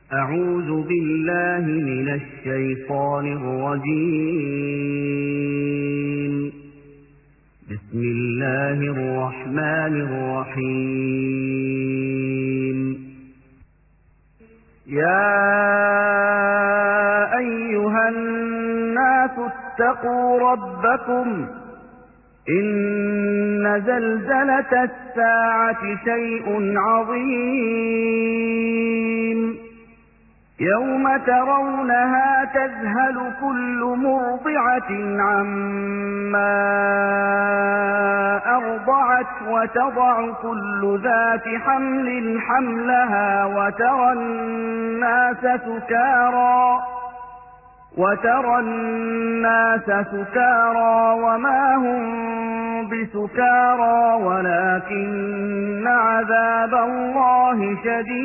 أعوذ بالله من الشيطان الرجيم. بسم الله الرحمن الرحيم. يا أيها الناس اتقوا ربكم إن زلزلة الساعة شيء عظيم يوم ترونها تذهل كل مرضعة عما أرضعت وتضع كل ذات حمل حملها وترى الناس سكارى وما هم بسكارى ولكن عذاب الله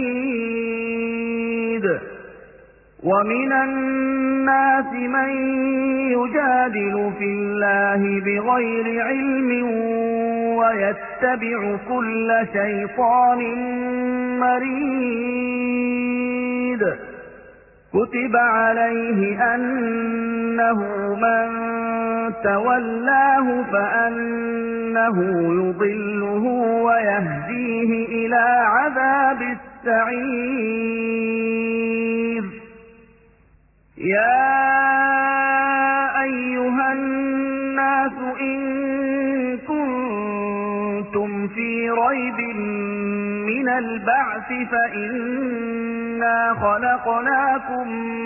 شديد. ومن الناس من يجادل في الله بغير علم ويتبع كل شيطان مريد. كتب عليه أنه من تولاه فأنه يضله ويهديه إلى عذاب السعير. يا أيها الناس إن كنتم في ريب من البعث فإنا خلقناكم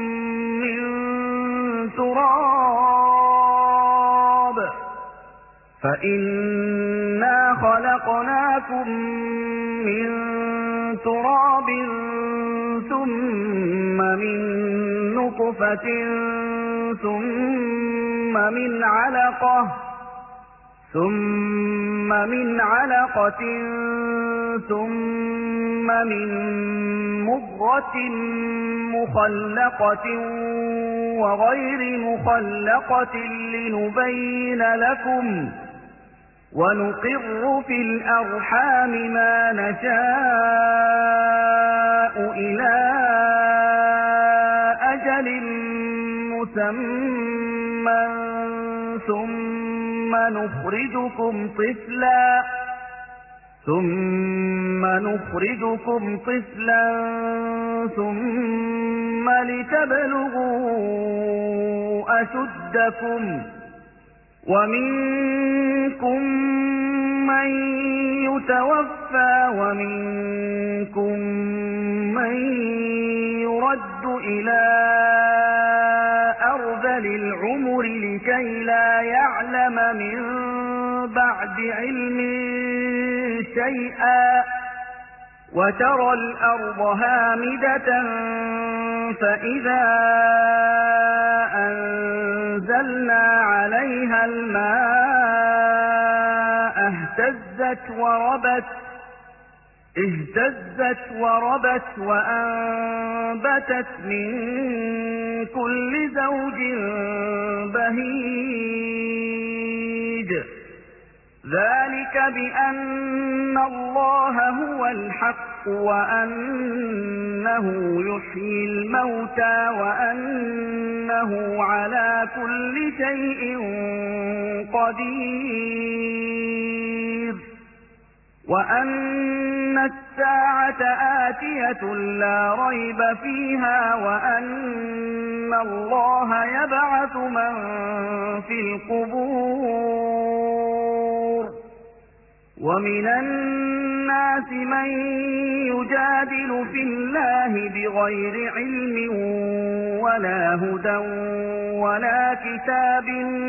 من تراب ثم من نطفة ثم من علقة ثم من مضغة مخلقة وغير مخلقة لنبين لكم ونقر في الأرحام ما نشاء إلى أجل مسمى ثم نخرجكم طفلا ثم لتبلغوا أشدكم ومنكم من يتوفى ومنكم من يرد إلى أرذل العمر لكي لا يعلم من بعد علم شيئا. وترى الأرض هامدة فإذا أنزلنا عليها الماء اهتزت وربت وأنبتت من كل زوج بهيج. ذلك بأن الله هو الحق وأنه يحيي الموتى وأنه على كل شيء قدير وأن الساعة آتية لا ريب فيها وأن الله يبعث من في القبور. ومن الناس من يجادل في الله بغير علم ولا هدى ولا كتاب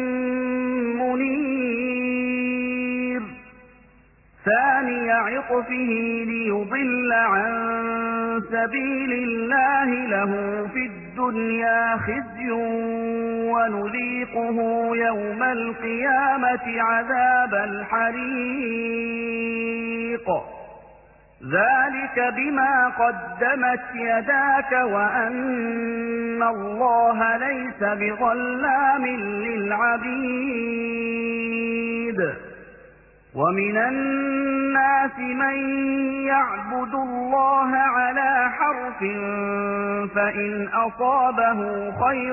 منير. ثاني عطفه ليضل عن سبيل الله له في الدنيا خزي ونذيقه يوم القيامة عذاب الحريق. ذلك بما قدمت يداك وأن الله ليس بظلام للعبيد. ومن الناس من يعبد الله على حرف فإن أصابه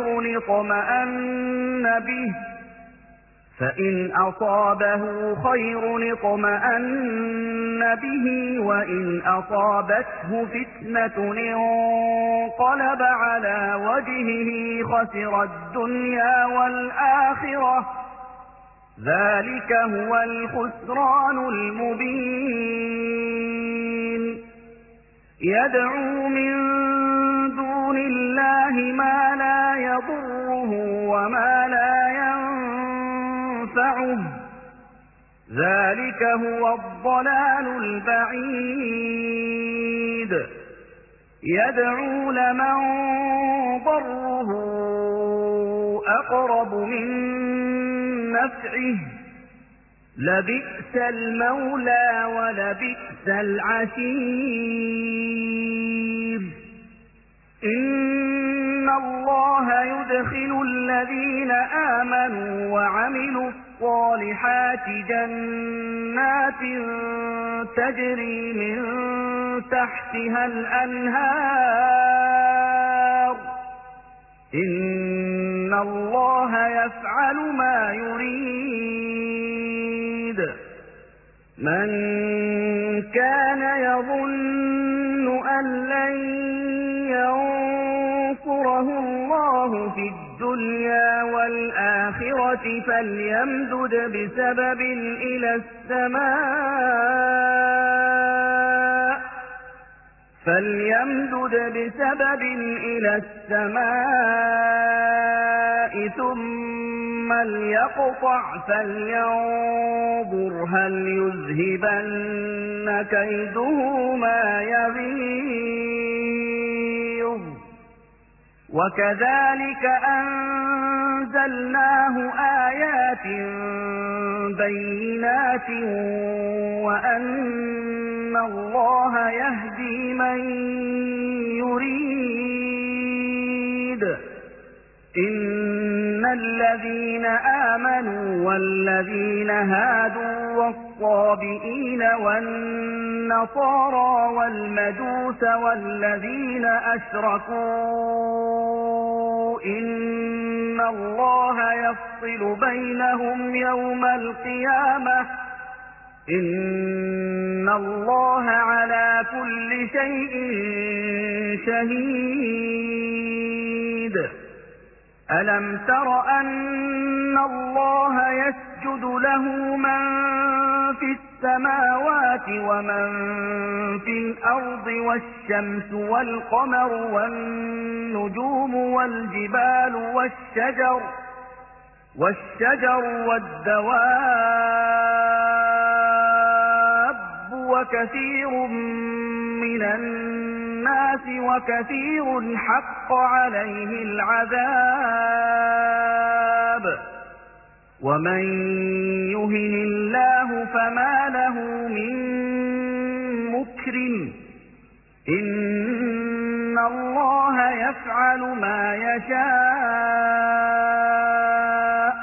خير اطمأن به وإن أصابته فتنة انقلب على وجهه خسر الدنيا والآخرة ذلك هو الخسران المبين يدعو من دون الله ما لا يضره وما لا ينفعه ذلك هو الضلال البعيد يدعو لمن ضره أقرب من نفعه لبئس المولى ولبئس العشير إن الله يدخل الذين آمنوا وعملوا الصالحات جنات تجري من تحتها الأنهار إن الله يفعل ما يريد من كان يظن أن لن ينصره الله في الدنيا والآخرة فليمدد بسبب إلى السماء ثم ليقطع فلينظر هل يذهبن كيده ما يغيظ وكذلك أنزلناه آيات بينات وأن الله يهدي من يريد إن الذين آمنوا والذين هادوا والصابئين والنصارى والمجوس والذين أشركوا إن الله يفصل بينهم يوم القيامة إن الله على كل شيء شهيد ألم تر أن الله يسجد له من في السماوات ومن في الأرض والشمس والقمر والنجوم والجبال والشجر والدواب وكثير من الناس وكثير حق عليه العذاب ومن يهن الله فما له من مكرم إن الله يفعل ما يشاء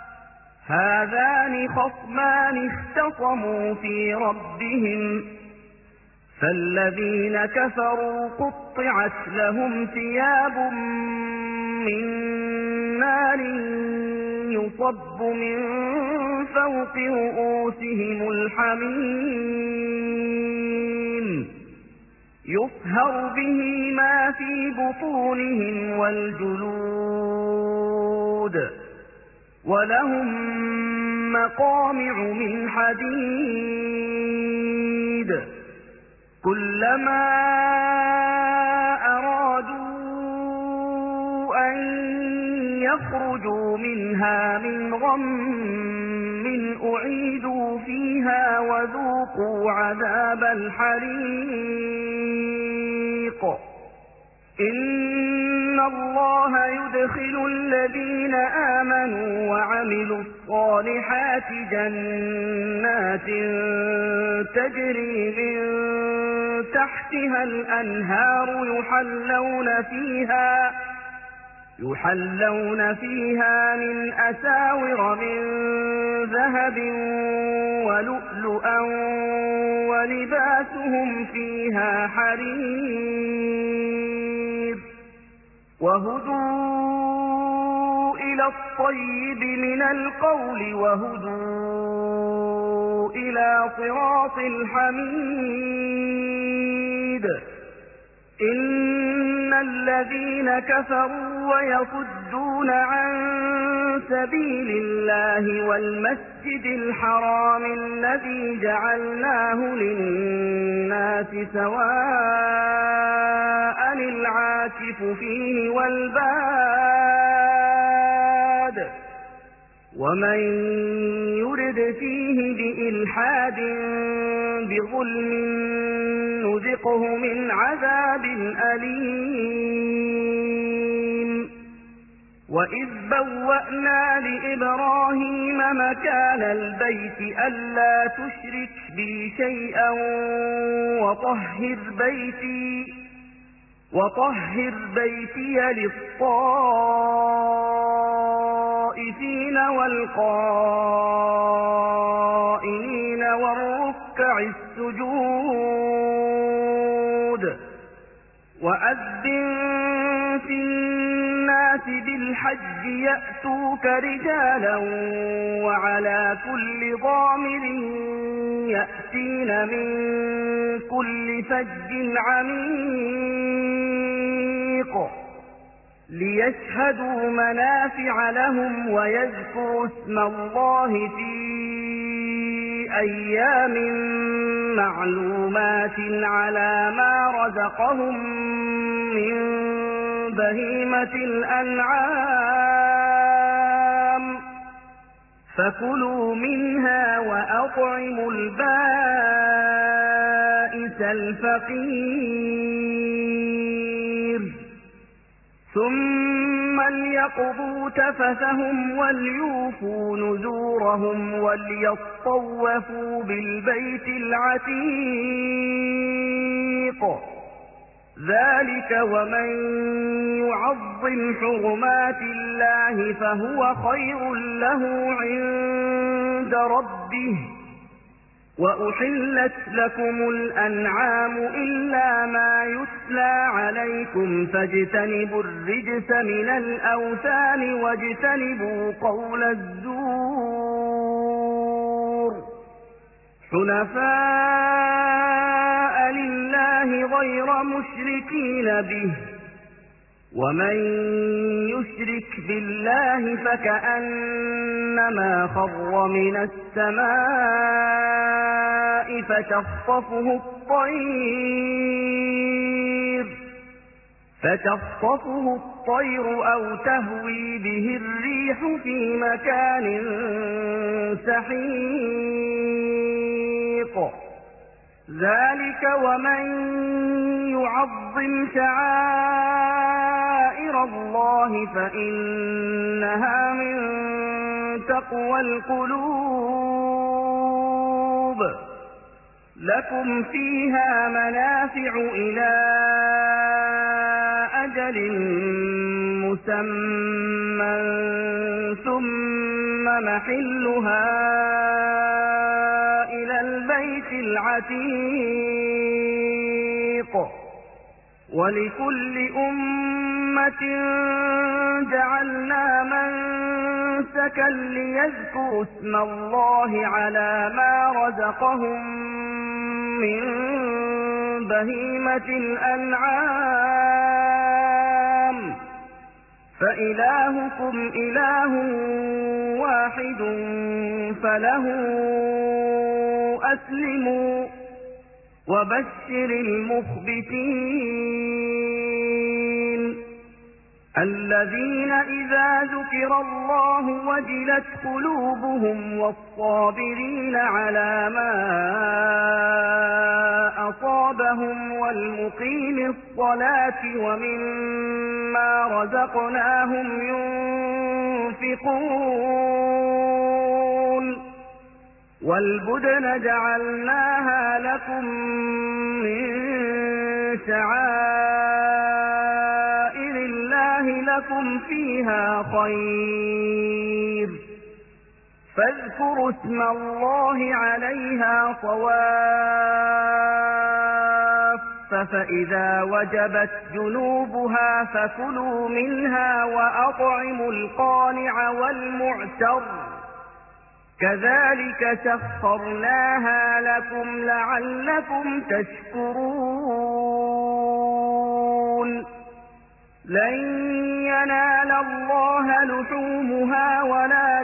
هذان خصمان اختصموا في ربهم فالذين كفروا قطعت لهم ثياب من نار يصب من فوق رؤوسهم الحميم يصهر به ما في بطونهم والجلود ولهم مقامع من حديد كلما أرادوا أن يخرجوا منها من غم أعيدوا فيها وذوقوا عذاب الحريق إن الله يدخل الذين آمنوا وعملوا الصالحات جنات تجري من تحتها الأنهار يحلون فيها من أساور من ذهب ولؤلؤا ولباسهم فيها حرير وهدوا إلى الطيب من القول وهدوا إلى صراط الحميد إن الذين كفروا ويصدون عن سبيل الله والمسجد الحرام الذي جعلناه للناس سواء العاكف فيه والباد ومن يرد فيه بإلحاد بظلم نذقه من عذاب أليم وإذ بوأنا لإبراهيم مكان البيت ألا تشرك بي شيئا وطهر بيتي للطائفين والقائمين والركع السجود وأذن في الناس بالحج يأتوك رجالا وعلى كل ضامر يأتين من كل فج عميق ليشهدوا منافع لهم ويذكروا اسم الله في أيام معلومات على ما رزقهم من بهيمة الأنعام فكلوا منها وأطعموا البائس الفقير ثم ليقضوا تفثهم وليوفوا نذورهم وليطوفوا بالبيت العتيق ذلك ومن يعظم حرمات الله فهو خير له عند ربه وأحلت لكم الأنعام إلا ما يتلى عليكم فاجتنبوا الرجس من الأوثان واجتنبوا قول الزور حنفاء لله غير مشركين به ومن يشرك بالله فكأنما خر من السماء فتخطفه الطير أو تهوي به الريح في مكان سحيق ذلك ومن يعظم شعائر الله فإنها من تقوى القلوب لكم فيها منافع إلى أجل مسمى ثم محلها إلى البيت العتيق ولكل أمة جعلنا منسكا ليذكروا اسم الله على ما رزقهم من بهيمة الأنعام فإلهكم إله واحد فله أسلموا وبشر المخبتين الذين إذا ذكر الله وجلت قلوبهم والصابرين على ما أصابهم والمقيم الصلاة ومما رزقناهم ينفقون والبدن جعلناها لكم من شعائر الله لكم فيها خير فاذكروا اسم الله عليها صواف فإذا وجبت جنوبها فكلوا منها وأطعموا القانع والمعتر كذلك سخرناها لكم لعلكم تشكرون لن ينال الله لحومها ولا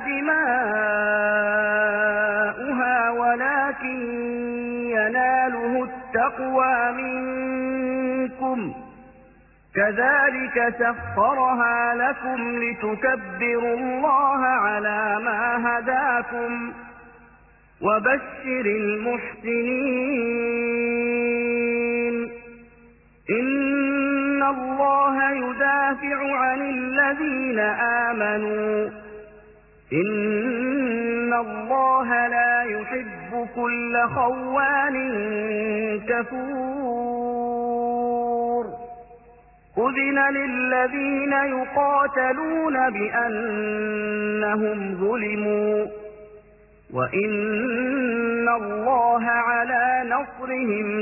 دماؤها ولكن يناله التقوى منكم كذلك سخرها لكم لتكبروا الله على ما هداكم وبشر المحسنين إن الله يدافع عن الذين آمنوا إن الله لا يحب كل خوان كفور أذن للذين يقاتلون بأنهم ظلموا وإن الله على نصرهم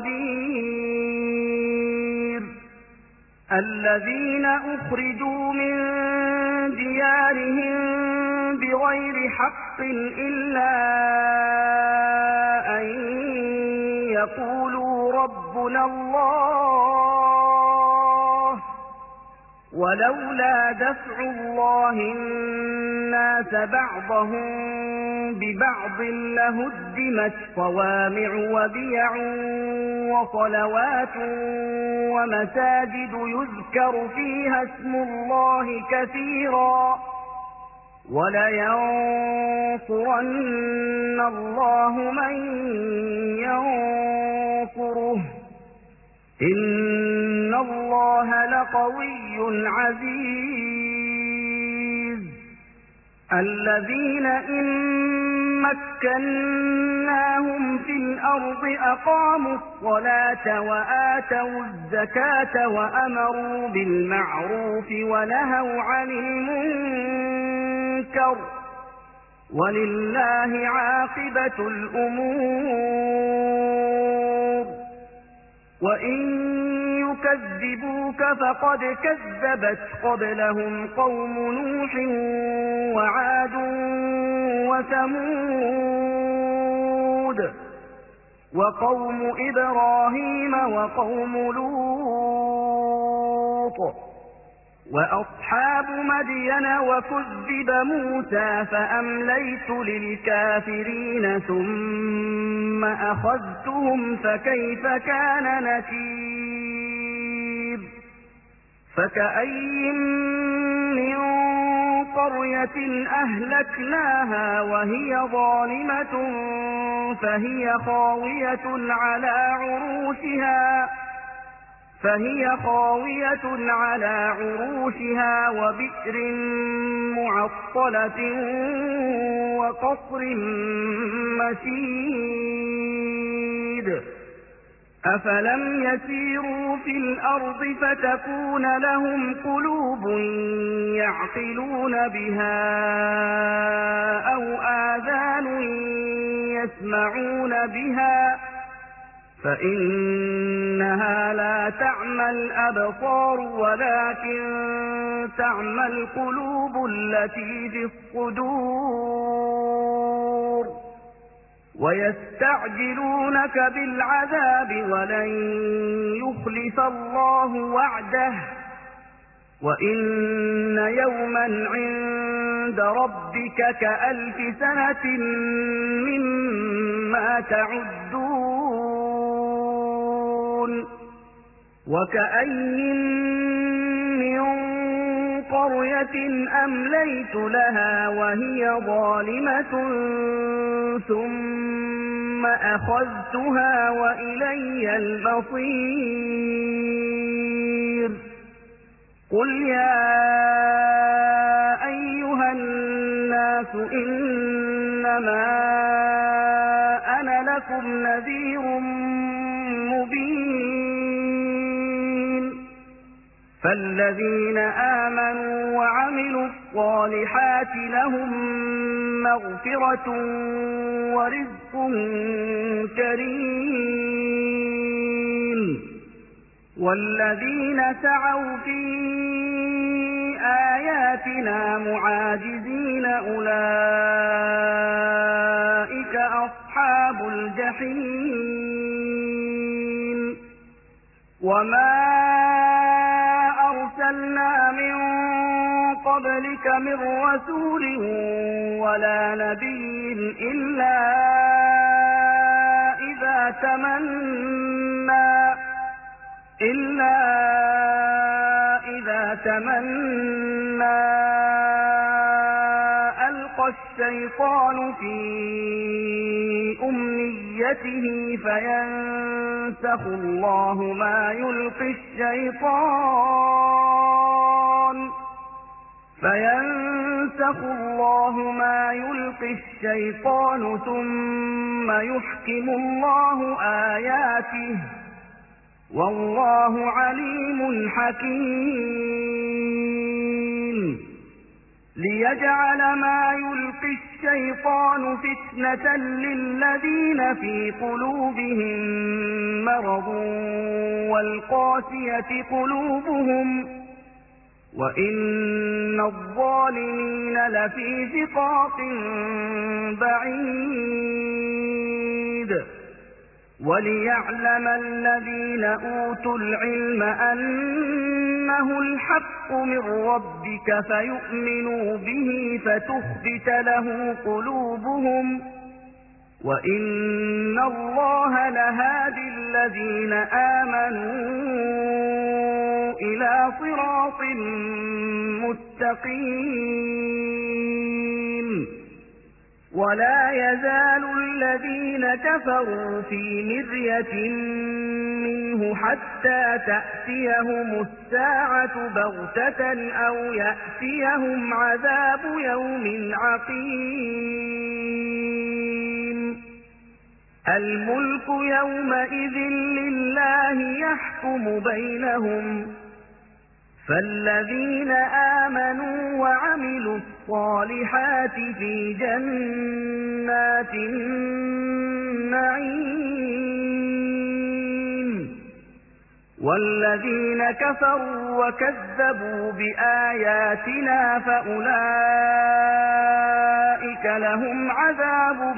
لقدير الذين أخرجوا من ديارهم بغير حق إلا أن يقولوا ربنا الله ولولا دفع الله الناس بعضهم ببعض لهدمت صوامع وبيع وصلوات ومساجد يذكر فيها اسم الله كثيرا ولينصرن الله من ينصره إن الله لقوي عزيز الذين إن مكناهم في الأرض أقاموا الصلاة وآتوا الزكاة وأمروا بالمعروف ونهوا عن المنكر ولله عاقبة الأمور وإن يكذبوك فقد كذبت قبلهم قوم نوح وعاد وثمود وقوم إبراهيم وقوم لوط وأصحاب مدين وكذب موسى فأمليت للكافرين ثم أخذتهم فكيف كان نكير فكأي من قرية أهلكناها وهي ظالمة فهي خاوية على عروشها وبئر معطلة وقصر مشيد أفلم يسيروا في الأرض فتكون لهم قلوب يعقلون بها أو آذان يسمعون بها فإنها لا تعمى الأبصار ولكن تعمى القلوب التي في الصدور ويستعجلونك بالعذاب ولن يخلف الله وعده وإن يوما عند ربك كألف سنة مما تعدون وكأين من قرية أمليت لها وهي ظالمة ثم أخذتها وإلي المصير قل يا أيها الناس إنما أنا لكم نذير مبين فالذين آمنوا وعملوا الصالحات لهم مغفرة ورزق كريم والذين سعوا في آياتنا معاجزين أولئك أصحاب الجحيم وما أرسلنا من قبلك من رسول ولا نبي إلا إذا تمنى ألقى الشيطان في أمنيته فينسخ الله ما يلقي الشيطان ثم يحكم الله آياته والله عليم حكيم ليجعل ما يلقي الشيطان فتنة للذين في قلوبهم مرض والقاسية قلوبهم وإن الظالمين لفي شقاق بعيد وليعلم الذين أوتوا العلم أنه الحق من ربك فيؤمنوا به فتخبت له قلوبهم وإن الله لهادي الذين آمنوا إلى صراط مستقيم ولا يزال الذين كفروا في مرية منه حتى تأتيهم الساعة بغتة أو يأتيهم عذاب يوم عقيم الملك يومئذ لله يحكم بينهم فالذين آمنوا وعملوا الصالحات في جنات النعيم والذين كفروا وكذبوا بآياتنا فأولئك لهم عذاب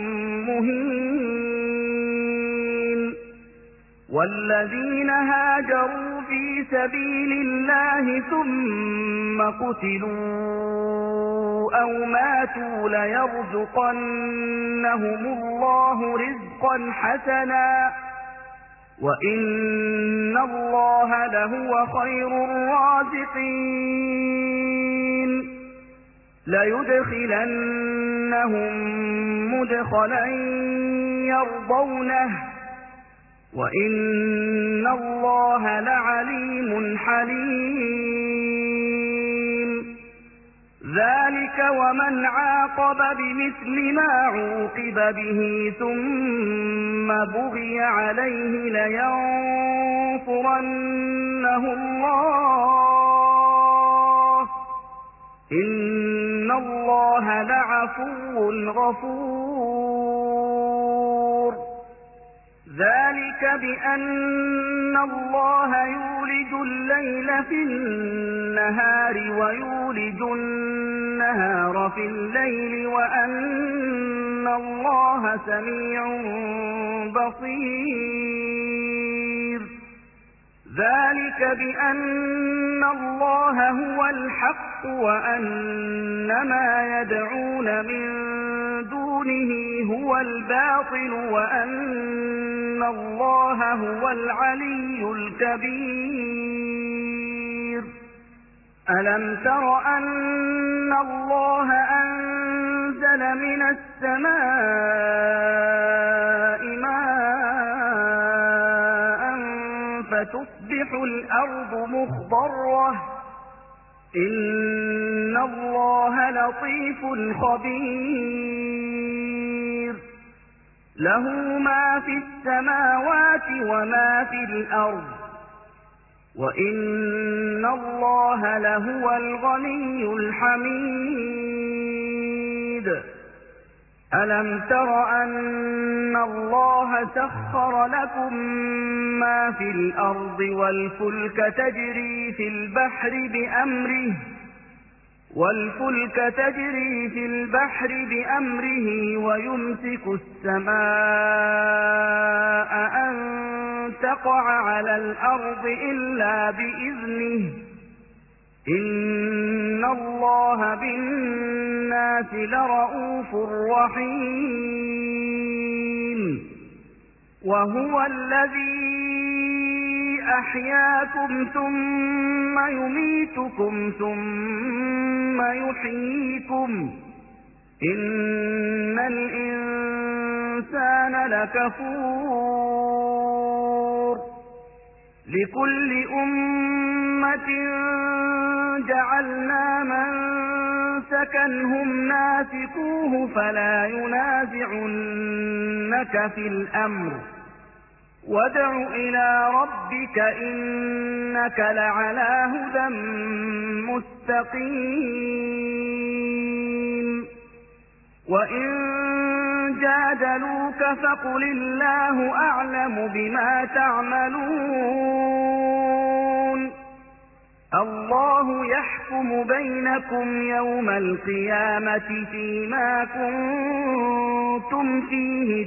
مهين والذين هاجروا في سبيل الله ثم قتلوا أو ماتوا ليرزقنهم الله رزقا حسنا وإن الله لهو خير الرازقين ليدخلنهم مدخلا يرضونه وإن الله لعليم حليم ذلك ومن عاقب بمثل ما عوقب به ثم بغي عليه لينصرنه الله إن الله لعفو غفور ذلك بأن الله يولج الليل في النهار ويولج النهار في الليل وأن الله سميع بصير ذلك بأن الله هو الحق وأن ما يدعون من دونه هو الباطل وأن الله هو العلي الكبير ألم تر أن الله أنزل من السماء ماء فتصبح الأرض مخضرة إن الله لطيف خبير له ما في السماوات وما في الأرض وإن الله لهو الغني الحميد ألم تر أن الله سخر لكم ما في الأرض والفلك تجري في البحر بأمره ويمسك السماء أن تقع على الأرض إلا بإذنه إن الله بالناس لرءوف رحيم وهو الذي أحياكم ثم يميتكم ثم يحييكم إن الإنسان لكفور لكل أمة جعلنا منسكا هم ناسكوه فلا ينازعنك في الأمر وادع إلى ربك إنك لعلى هدى مستقيم وإن جادلوك فقل الله أعلم بما تعملون الله يحكم بينكم يوم القيامة فيما كنتم فيه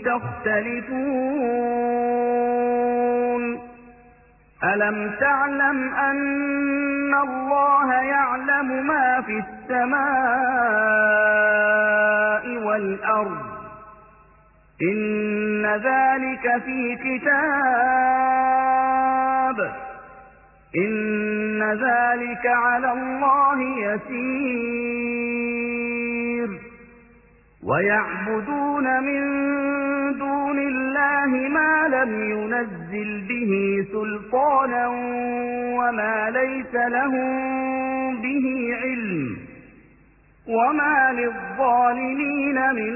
تختلفون ألم تعلم أن الله يعلم ما في السماء والأرض إن ذلك في كتاب إن ذلك على الله يسير ويعبدون من دون الله ما لم ينزل به سلطانا وما ليس لهم به علم وما للظالمين من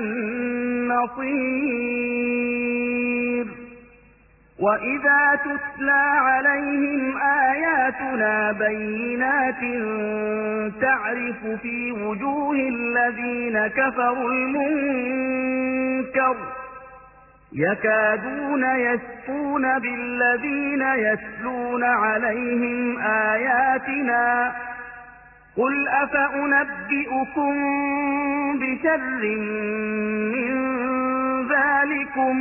نصير وإذا تتلى عليهم آياتنا بينات تعرف في وجوه الذين كفروا المنكر يكادون يسطون بالذين يتلون عليهم آياتنا قل أفأنبئكم بشر من ذلكم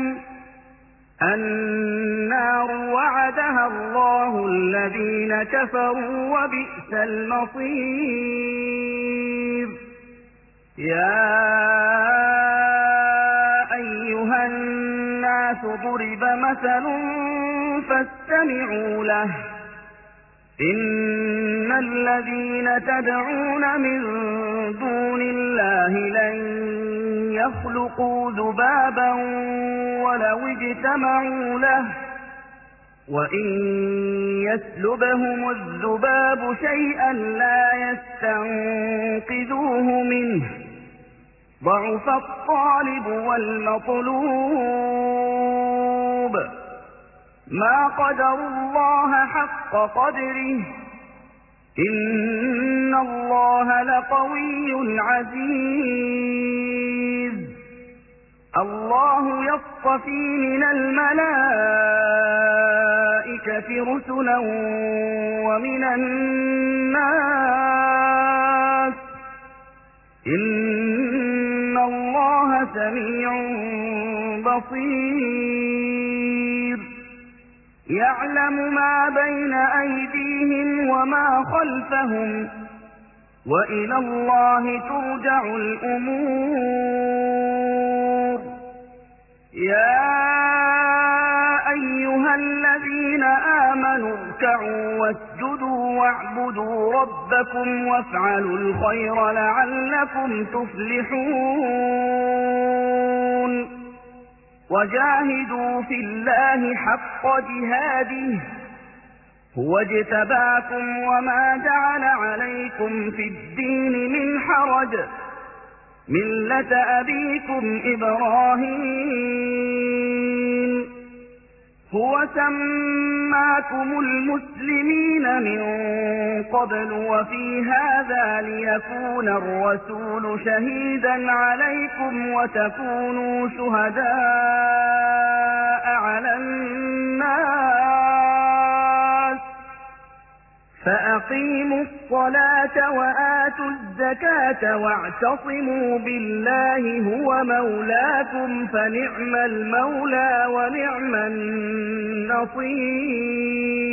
النار وعدها الله الذين كفروا وبئس المصير يا أيها الناس ضرب مثل فاستمعوا له إن الذين تدعون من دون الله لن يخلقوا ذبابا ولو اجتمعوا له وإن يسلبهم الذباب شيئا لا يستنقذوه منه ضعف الطالب والمطلوب ما قدروا الله حق قدره إن الله لقوي عزيز الله يصطفي من الملائكة رسلا ومن الناس إن الله سميع بصير يعلم ما بين أيديهم وما خلفهم وإلى الله ترجع الأمور يا أيها الذين آمنوا اركعوا واسجدوا واعبدوا ربكم وافعلوا الخير لعلكم تفلحون وجاهدوا في الله حق جهاده هو اجتباكم وما جعل عليكم في الدين من حرج ملة أبيكم إبراهيم هو سماكم المسلمين من قبل وفي هذا ليكون الرسول شهيدا عليكم وتكونوا شهداء على الناس فأقيموا الصلاة وآتوا الزكاة واعتصموا بالله هو مولاكم فنعم المولى ونعم النصير.